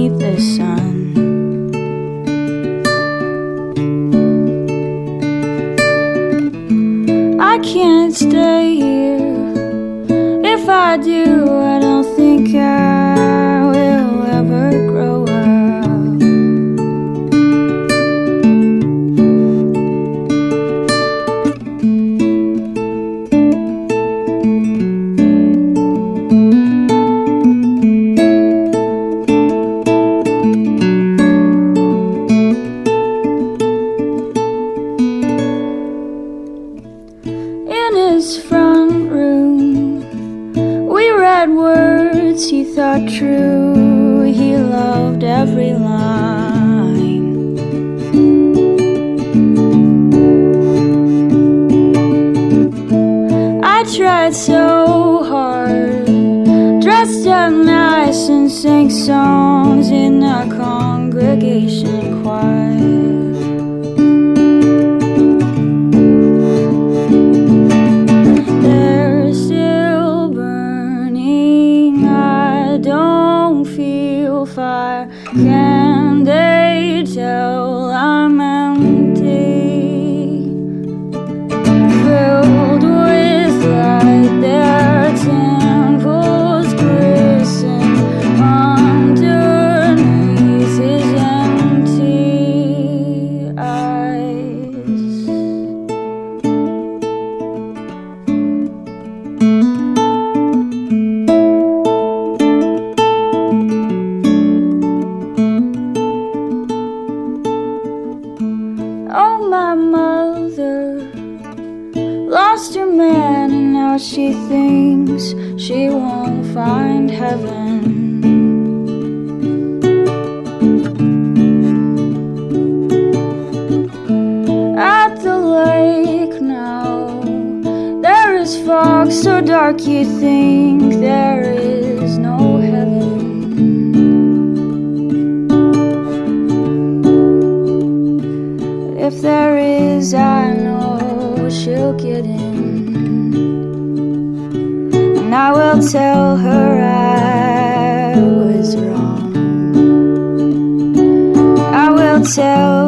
beneath the sun. I can't stay here. If I do, I don't think I will ever grow up. In his front room, we read words he thought true. He loved every line. I tried so hard, dressed up nice and sang songs in a congregation choir. Fire, can they tell I'm empty? Filled with light, their temples glisten underneath his empty eyes. Oh, my mother lost her man, and now she thinks she won't find heaven. At the lake now, there is fog so dark you think there is no heaven. If there is, I know she'll get in, and I will tell her I was wrong. I will tell